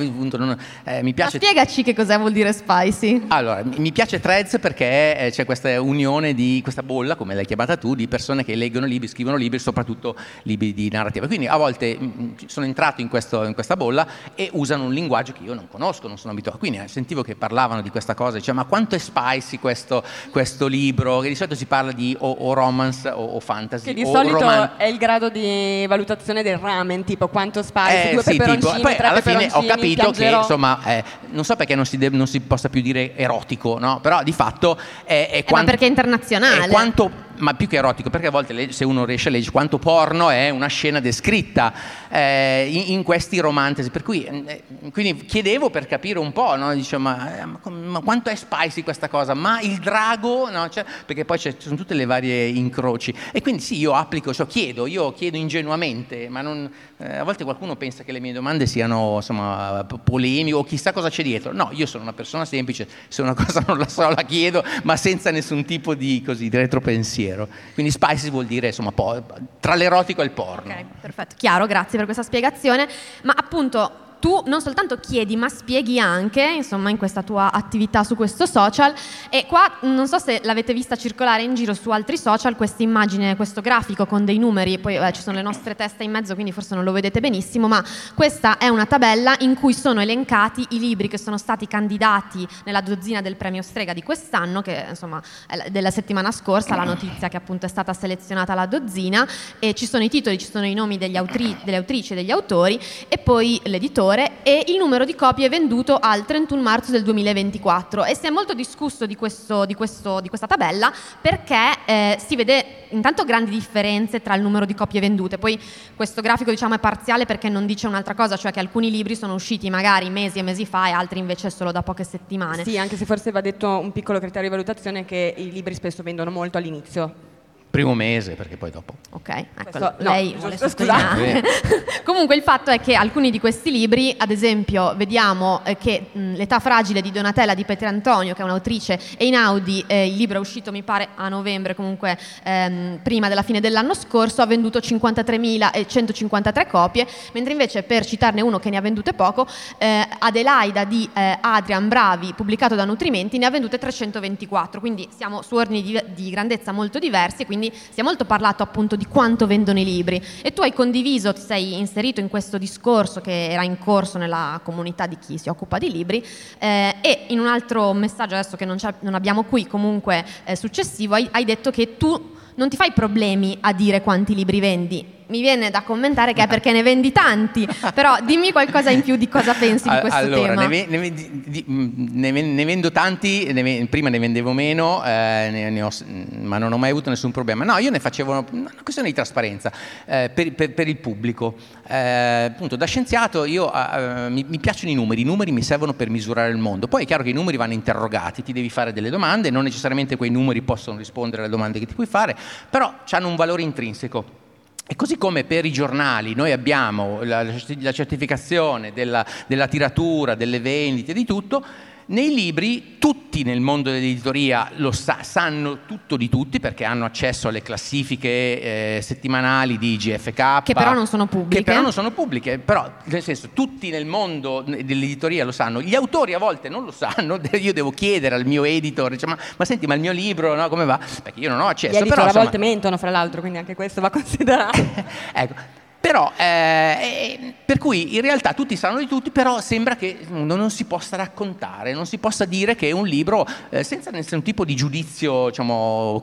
[SPEAKER 4] eh, mi piace...
[SPEAKER 1] Ma spiegaci che cosa vuol dire spicy.
[SPEAKER 4] Allora, mi piace Threads perché eh, c'è questa unione di questa bolla, come l'hai chiamata tu, di persone che leggono libri, scrivono libri, soprattutto libri di narrativa. Quindi a volte mh, sono entrato in, questo, in questa bolla e usano un linguaggio che io non conosco, non sono abituato. Quindi eh, sentivo che parlavano di questa cosa, diceva ma quanto è spicy questo, questo libro, che di solito si parla di o, o romance o, o fantasy.
[SPEAKER 2] Che di
[SPEAKER 4] o
[SPEAKER 2] solito
[SPEAKER 4] roman-
[SPEAKER 2] è il grado di valutazione del ramen, tipo quanto spicy,
[SPEAKER 4] eh,
[SPEAKER 2] due
[SPEAKER 4] sì,
[SPEAKER 2] peperoncini,
[SPEAKER 4] tipo. Poi
[SPEAKER 2] tre
[SPEAKER 4] alla fine ho
[SPEAKER 2] peperoncini,
[SPEAKER 4] capito
[SPEAKER 2] piangerò.
[SPEAKER 4] che insomma eh, non so perché non si, de- non si possa più dire erotico, no? Però di fatto è, è
[SPEAKER 1] Eh,
[SPEAKER 4] quanto,
[SPEAKER 1] ma perché è internazionale.
[SPEAKER 4] è quanto, ma più che erotico, perché a volte le- se uno riesce a leggere quanto porno è una scena descritta eh, in, in questi romanzi, per cui eh, quindi chiedevo per capire un po', no? Dicevo, ma, eh, ma, ma quanto è spicy questa cosa, ma il drago, no? Cioè, perché poi ci sono tutte le varie incroci, e quindi sì, io applico, cioè chiedo, io chiedo ingenuamente, ma non, eh, a volte qualcuno pensa che le mie domande siano insomma polemiche o chissà cosa c'è dietro. No, io sono una persona semplice, se una cosa non la so la chiedo, ma senza nessun tipo di, così, di retropensiero. Quindi spicy vuol dire insomma po- tra l'erotico e il porno.
[SPEAKER 1] Ok, perfetto, chiaro, grazie per questa spiegazione. Ma appunto tu non soltanto chiedi, ma spieghi anche, insomma, in questa tua attività su questo social. E qua non so se l'avete vista circolare in giro su altri social, questa immagine, questo grafico con dei numeri, poi eh, ci sono le nostre teste in mezzo, quindi forse non lo vedete benissimo, ma questa è una tabella in cui sono elencati i libri che sono stati candidati nella dozzina del premio Strega di quest'anno, che insomma è della settimana scorsa, la notizia che appunto è stata selezionata la dozzina, e ci sono i titoli, ci sono i nomi degli autri- delle autrici e degli autori, e poi l'editore e il numero di copie venduto al trentuno marzo del duemilaventiquattro. E si è molto discusso di, questo, di, questo, di questa tabella perché eh, si vede intanto grandi differenze tra il numero di copie vendute. Poi questo grafico diciamo è parziale perché non dice un'altra cosa, cioè che alcuni libri sono usciti magari mesi e mesi fa e altri invece solo da poche settimane.
[SPEAKER 2] Sì, anche se forse va detto un piccolo criterio di valutazione, che i libri spesso vendono molto all'inizio.
[SPEAKER 4] Primo mese, perché poi dopo.
[SPEAKER 1] Ok, ecco,
[SPEAKER 2] Questo-
[SPEAKER 1] lei
[SPEAKER 2] no,
[SPEAKER 1] vuole
[SPEAKER 2] giusto,
[SPEAKER 1] sottolineare. Comunque il fatto è che alcuni di questi libri, ad esempio, vediamo eh, che mh, L'età fragile di Donatella di Pietrantonio, che è un'autrice, Einaudi, eh, il libro è uscito mi pare a novembre, comunque ehm, prima della fine dell'anno scorso, ha venduto cinquantatremilacentocinquantatré copie, mentre invece, per citarne uno che ne ha vendute poco, eh, Adelaida di eh, Adrian Bravi, pubblicato da Nutrimenti, ne ha vendute trecentoventiquattro, quindi siamo su ordini di, di grandezza molto diversi, quindi si è molto parlato appunto di quanto vendono i libri, e tu hai condiviso, ti sei inserito in questo discorso che era in corso nella comunità di chi si occupa di libri, eh, e in un altro messaggio adesso che non, c'è, non abbiamo qui, comunque eh, successivo, hai, hai detto che tu non ti fai problemi a dire quanti libri vendi. Mi viene da commentare che è perché ne vendi tanti, però dimmi qualcosa in più di cosa pensi di questo
[SPEAKER 4] allora,
[SPEAKER 1] tema.
[SPEAKER 4] Ne, ve- ne, ve- di- di- ne, ve- ne vendo tanti, ne ve- prima ne vendevo meno, eh, ne, ne ho, ma non ho mai avuto nessun problema. No, io ne facevo una, una questione di trasparenza eh, per, per, per il pubblico. Eh, appunto, da scienziato io eh, mi, mi piacciono i numeri, i numeri mi servono per misurare il mondo. Poi è chiaro che i numeri vanno interrogati, ti devi fare delle domande, non necessariamente quei numeri possono rispondere alle domande che ti puoi fare, però hanno un valore intrinseco. E così come per i giornali noi abbiamo la, la certificazione della, della tiratura, delle vendite, di tutto, nei libri tutti nel mondo dell'editoria lo sa, sanno tutto di tutti, perché hanno accesso alle classifiche eh, settimanali di G F K,
[SPEAKER 1] Che però non sono pubbliche.
[SPEAKER 4] Che però non sono pubbliche, però nel senso tutti nel mondo dell'editoria lo sanno, gli autori a volte non lo sanno, io devo chiedere al mio editor, diciamo, ma, ma senti, ma il mio libro, no, come va? Perché io non ho accesso.
[SPEAKER 2] Gli editor
[SPEAKER 4] però,
[SPEAKER 2] a
[SPEAKER 4] insomma,
[SPEAKER 2] volte mentono, fra l'altro, quindi anche questo va considerato.
[SPEAKER 4] ecco. Però, eh, per cui in realtà tutti sanno di tutti, però sembra che non si possa raccontare, non si possa dire che un libro, eh, senza nessun tipo di giudizio, diciamo,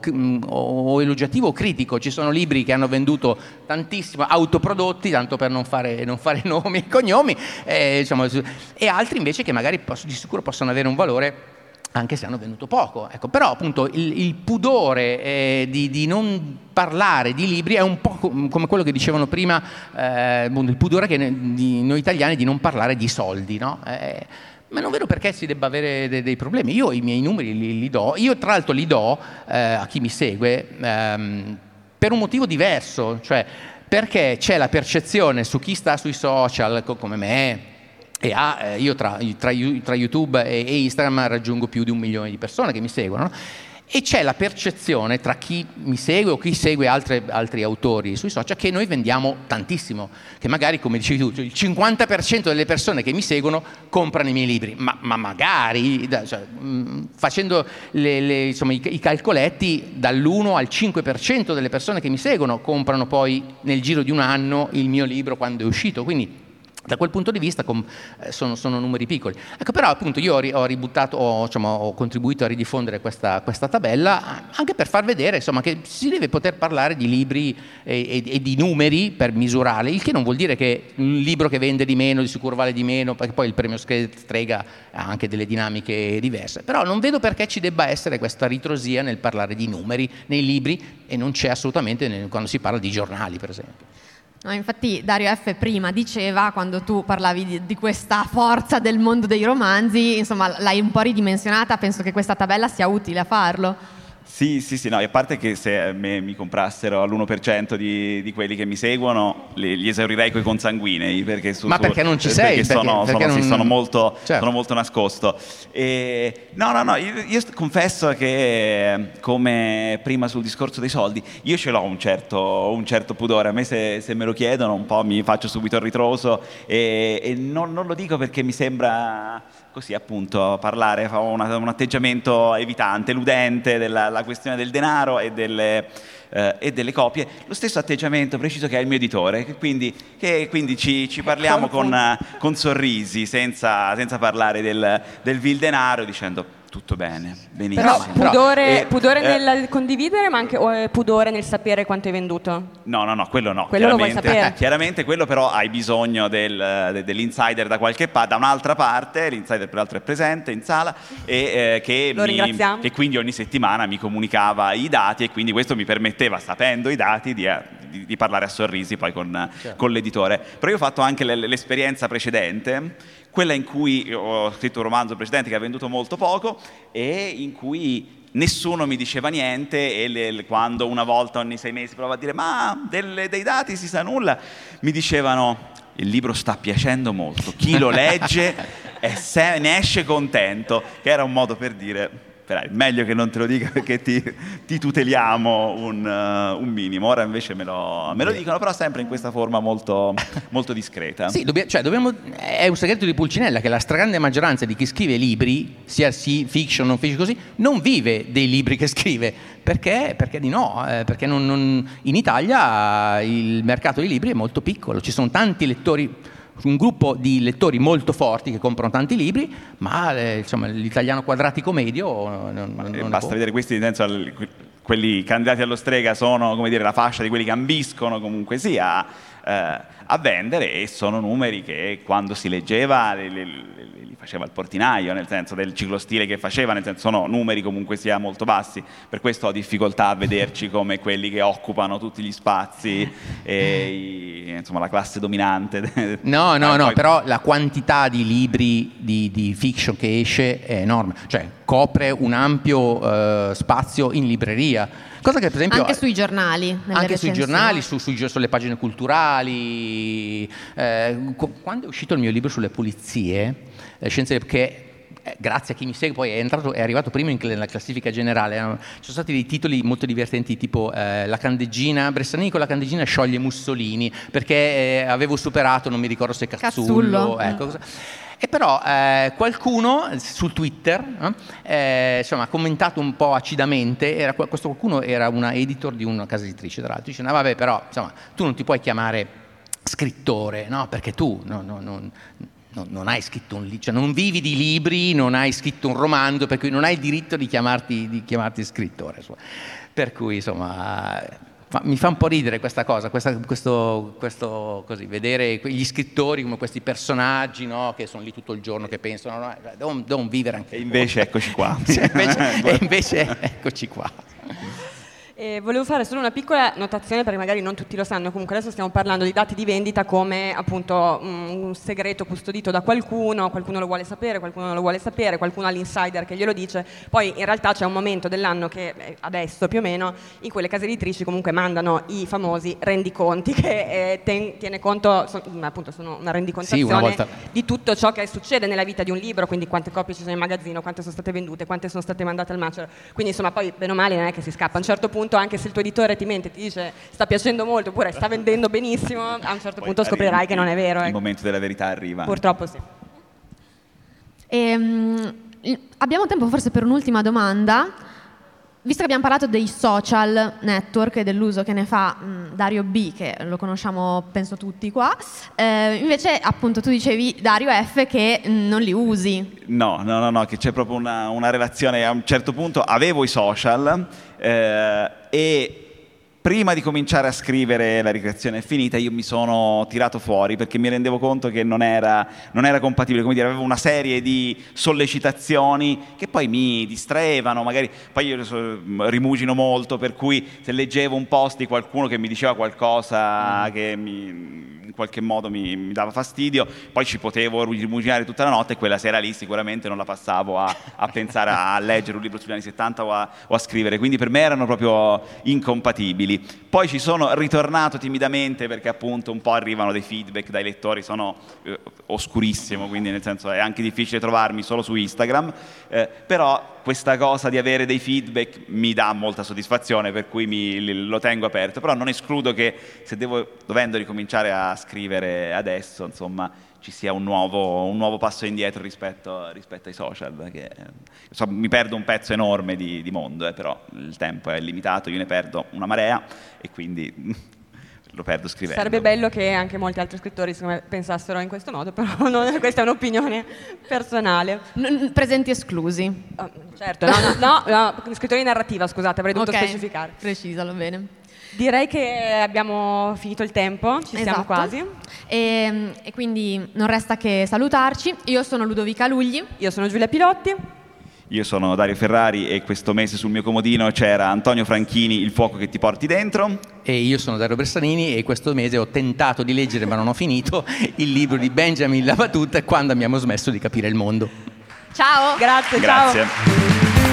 [SPEAKER 4] o elogiativo o critico. Ci sono libri che hanno venduto tantissimo, autoprodotti, tanto per non fare, non fare nomi e cognomi, eh, diciamo, e altri invece che magari posso, di sicuro possono avere un valore anche se hanno venduto poco. Ecco, però appunto il, il pudore eh, di, di non parlare di libri è un po' come quello che dicevano prima, eh, il pudore che ne, di noi italiani di non parlare di soldi, no? Eh, ma non vedo perché si debba avere dei, dei problemi. Io i miei numeri li, li do, io tra l'altro li do eh, a chi mi segue ehm, per un motivo diverso, cioè perché c'è la percezione su chi sta sui social come me, e ha, eh, io tra, tra, tra YouTube e, e Instagram raggiungo più di un milione di persone che mi seguono, no? E c'è la percezione tra chi mi segue o chi segue altre, altri autori sui social che noi vendiamo tantissimo, che magari, come dicevi tu, il cinquanta per cento delle persone che mi seguono comprano i miei libri, ma, ma magari cioè, mh, facendo le, le, insomma, i, i calcoletti, dall'uno al cinque per cento delle persone che mi seguono comprano poi nel giro di un anno il mio libro quando è uscito, quindi da quel punto di vista com, eh, sono, sono numeri piccoli. Ecco, però appunto io ho, ri, ho ributtato, ho, diciamo, ho contribuito a ridiffondere questa, questa tabella anche per far vedere, insomma, che si deve poter parlare di libri e, e, e di numeri per misurare, il che non vuol dire che un libro che vende di meno di sicuro vale di meno, perché poi il premio Strega ha anche delle dinamiche diverse. Però non vedo perché ci debba essere questa ritrosia nel parlare di numeri nei libri, e non c'è assolutamente nel, quando si parla di giornali, per esempio.
[SPEAKER 1] No, infatti Dario F. prima diceva, quando tu parlavi di, di questa forza del mondo dei romanzi, insomma l'hai un po' ridimensionata, penso che questa tabella sia utile a farlo.
[SPEAKER 3] Sì, sì, sì, no, e a parte che se me, mi comprassero all'uno per cento di, di quelli che mi seguono, li, li esaurirei coi consanguinei, perché su,
[SPEAKER 4] ma perché non ci sei?
[SPEAKER 3] Perché, sono,
[SPEAKER 4] perché, perché
[SPEAKER 3] sono,
[SPEAKER 4] non...
[SPEAKER 3] sì, sono, molto,
[SPEAKER 4] certo.
[SPEAKER 3] sono molto nascosto. E, no, no, no, io, io confesso che, come prima sul discorso dei soldi, io ce l'ho un certo, un certo pudore. A me se, se me lo chiedono un po' mi faccio subito il ritroso, e, e non, non lo dico perché mi sembra... così appunto parlare, fa un, un atteggiamento evitante, eludente della la questione del denaro e delle, eh, e delle copie, lo stesso atteggiamento preciso che ha il mio editore, che quindi, che quindi ci, ci parliamo con, con sorrisi, senza, senza parlare del, del vil denaro, dicendo tutto bene, benissimo.
[SPEAKER 2] Però pudore,
[SPEAKER 3] eh,
[SPEAKER 2] pudore
[SPEAKER 3] eh,
[SPEAKER 2] nel condividere, ma anche o, pudore nel sapere quanto hai venduto?
[SPEAKER 3] No, no, no, quello no.
[SPEAKER 2] Quello lo vuoi sapere?
[SPEAKER 3] Chiaramente quello, però hai bisogno del, de, dell'insider da qualche parte, da un'altra parte, l'insider peraltro è presente in sala, e eh, che,
[SPEAKER 2] lo
[SPEAKER 3] mi, che quindi ogni settimana mi comunicava i dati, e quindi questo mi permetteva, sapendo i dati, di, di, di parlare a sorrisi poi con, certo. con l'editore. Però io ho fatto anche l'esperienza precedente, quella in cui ho scritto un romanzo precedente che ha venduto molto poco, e in cui nessuno mi diceva niente, e le, le, quando una volta ogni sei mesi provavo a dire ma delle, dei dati si sa nulla, mi dicevano il libro sta piacendo molto, chi lo legge è se, ne esce contento, che era un modo per dire è meglio che non te lo dica perché ti, ti tuteliamo un, uh, un minimo. Ora invece me lo, me lo dicono, però sempre in questa forma molto, molto discreta.
[SPEAKER 4] Sì, dobbia, cioè dobbiamo, è un segreto di Pulcinella che la stragrande maggioranza di chi scrive libri, sia sì, fiction, non fiction, così, non vive dei libri che scrive. Perché? Perché di no, eh, perché non, non, in Italia il mercato dei libri è molto piccolo, ci sono tanti lettori, un gruppo di lettori molto forti che comprano tanti libri, ma eh, insomma, l'italiano quadratico medio non, non, non
[SPEAKER 3] basta vedere questi, nel senso, quelli candidati allo Strega sono, come dire, la fascia di quelli che ambiscono comunque sia eh, a vendere, e sono numeri che quando si leggeva li, li, li faceva il portinaio, nel senso del ciclostile che faceva, nel senso sono numeri comunque sia molto bassi. Per questo ho difficoltà a vederci come quelli che occupano tutti gli spazi e i, insomma la classe dominante.
[SPEAKER 4] No, no,
[SPEAKER 3] eh,
[SPEAKER 4] no,
[SPEAKER 3] poi...
[SPEAKER 4] però la quantità di libri di, di fiction che esce è enorme, cioè copre un ampio eh, spazio in libreria. Cosa che per esempio
[SPEAKER 1] anche sui giornali, nelle
[SPEAKER 4] anche sui
[SPEAKER 1] recensioni.
[SPEAKER 4] giornali, su, su, sulle pagine culturali. Eh, quando è uscito il mio libro sulle pulizie, eh, scienze che eh, grazie a chi mi segue poi è entrato, è arrivato prima in, nella classifica generale. Ci sono stati dei titoli molto divertenti, tipo eh, la candeggina, Bressanini con la candeggina scioglie Mussolini, perché eh, avevo superato, non mi ricordo se Cazzullo,
[SPEAKER 1] Cazzullo.
[SPEAKER 4] ecco, cosa. E però eh, qualcuno su Twitter eh, insomma, ha commentato un po' acidamente, era, questo qualcuno era una editor di una casa editrice, tra l'altro, dice no vabbè, però insomma, tu non ti puoi chiamare scrittore, no? Perché tu no, no, no, no, non hai scritto un libro, cioè non vivi di libri, non hai scritto un romanzo, per cui non hai il diritto di chiamarti, di chiamarti scrittore. Per cui insomma... mi fa un po' ridere questa cosa, questa, questo, questo così, vedere gli scrittori come questi personaggi, no, che sono lì tutto il giorno che pensano, no, devono, devono vivere anche.
[SPEAKER 3] E invece eccoci qua.
[SPEAKER 4] Sì, invece, e invece eccoci qua.
[SPEAKER 2] E volevo fare solo una piccola notazione perché magari non tutti lo sanno, comunque adesso stiamo parlando di dati di vendita come appunto un segreto custodito da qualcuno, qualcuno lo vuole sapere, qualcuno non lo vuole sapere, qualcuno ha l'insider che glielo dice, poi in realtà c'è un momento dell'anno che adesso più o meno in cui le case editrici comunque mandano i famosi rendiconti che eh, ten, tiene conto, so, appunto sono una rendicontazione
[SPEAKER 4] sì, una volta...
[SPEAKER 2] di tutto ciò che succede nella vita di un libro, quindi quante copie ci sono in magazzino, quante sono state vendute, quante sono state mandate al macero, quindi insomma poi bene o male non è che si scappa, a un certo punto anche se il tuo editore ti mente, ti dice sta piacendo molto oppure sta vendendo benissimo, a un certo
[SPEAKER 3] poi
[SPEAKER 2] punto scoprirai
[SPEAKER 3] il,
[SPEAKER 2] che non è vero.
[SPEAKER 3] Il
[SPEAKER 2] eh.
[SPEAKER 3] momento della verità arriva.
[SPEAKER 2] Purtroppo sì.
[SPEAKER 1] Ehm, abbiamo tempo forse per un'ultima domanda. Visto che abbiamo parlato dei social network e dell'uso che ne fa mh, Dario B, che lo conosciamo penso tutti qua, eh, invece appunto tu dicevi Dario F che mh, non li usi.
[SPEAKER 3] No, no, no, no, che c'è proprio una, una relazione. A un certo punto avevo i social eh, e prima di cominciare a scrivere La ricreazione è finita io mi sono tirato fuori perché mi rendevo conto che non era, non era compatibile, come dire, avevo una serie di sollecitazioni che poi mi distraevano, magari poi io rimugino molto, per cui se leggevo un post di qualcuno che mi diceva qualcosa che mi, in qualche modo mi, mi dava fastidio, poi ci potevo rimuginare tutta la notte e quella sera lì sicuramente non la passavo a, a pensare a leggere un libro sugli anni settanta o a, o a scrivere, quindi per me erano proprio incompatibili. Poi ci sono ritornato timidamente perché appunto un po' arrivano dei feedback dai lettori, sono eh, oscurissimo, quindi nel senso è anche difficile trovarmi solo su Instagram, eh, però questa cosa di avere dei feedback mi dà molta soddisfazione, per cui mi, lo tengo aperto, però non escludo che se devo, dovendo ricominciare a scrivere adesso, insomma, ci sia un nuovo, un nuovo passo indietro rispetto, rispetto ai social, perché so, mi perdo un pezzo enorme di, di mondo, eh, però il tempo è limitato, io ne perdo una marea e quindi lo perdo scrivendo.
[SPEAKER 2] Sarebbe bello che anche molti altri scrittori secondo me, pensassero in questo modo, però non, questa è un'opinione personale.
[SPEAKER 1] N- presenti esclusi.
[SPEAKER 2] Oh, certo, no, no, no, no, scrittori di narrativa, scusate, avrei dovuto
[SPEAKER 1] okay.
[SPEAKER 2] specificare.
[SPEAKER 1] Precisalo bene.
[SPEAKER 2] Direi che abbiamo finito il tempo, ci
[SPEAKER 1] esatto.
[SPEAKER 2] siamo quasi.
[SPEAKER 1] E, e quindi non resta che salutarci. Io sono Ludovica Lugli.
[SPEAKER 2] Io sono Giulia Pilotti.
[SPEAKER 3] Io sono Dario Ferrari e questo mese sul mio comodino c'era Antonio Franchini, Il fuoco che ti porti dentro.
[SPEAKER 4] E io sono Dario Bersanini e questo mese ho tentato di leggere, ma non ho finito, il libro di Benjamin Labatut, Quando abbiamo smesso di capire il mondo.
[SPEAKER 2] Ciao, grazie,
[SPEAKER 3] Grazie.
[SPEAKER 2] ciao.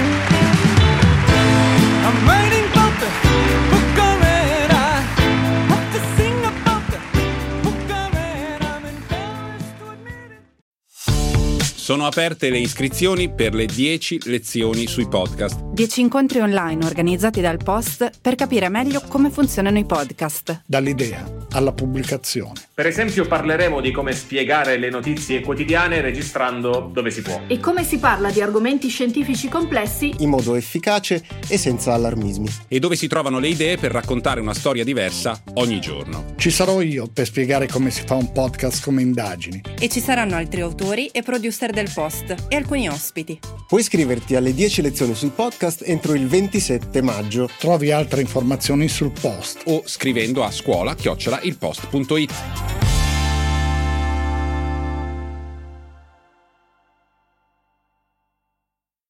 [SPEAKER 8] Sono aperte le iscrizioni per le dieci lezioni sui podcast.
[SPEAKER 9] dieci incontri online organizzati dal Post per capire meglio come funzionano i podcast.
[SPEAKER 10] Dall'idea alla pubblicazione.
[SPEAKER 11] Per esempio parleremo di come spiegare le notizie quotidiane registrando dove si può.
[SPEAKER 12] E come si parla di argomenti scientifici complessi
[SPEAKER 13] in modo efficace e senza allarmismi.
[SPEAKER 8] E dove si trovano le idee per raccontare una storia diversa ogni giorno.
[SPEAKER 10] Ci sarò io per spiegare come si fa un podcast come Indagini.
[SPEAKER 9] E ci saranno altri autori e producer del Post e alcuni ospiti.
[SPEAKER 13] Puoi iscriverti alle dieci lezioni sul podcast entro il ventisette maggio.
[SPEAKER 10] Trovi altre informazioni sul Post
[SPEAKER 8] o scrivendo a scuola chiocciola il post punto it.